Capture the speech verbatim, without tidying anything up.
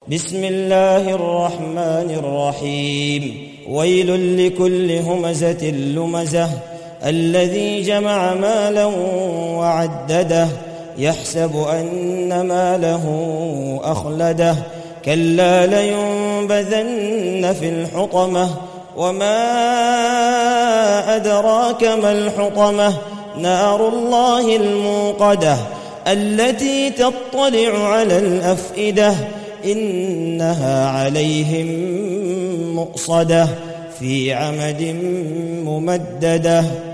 بسم الله الرحمن الرحيم ويل لكل همزة لمزة الذي جمع مالا وعدده يحسب أن ماله أخلده كلا لينبذن في الحطمة وما أدراك ما الحطمة نار الله الموقدة التي تطلع على الأفئدة إنها عليهم مؤصدة في عمد ممددة.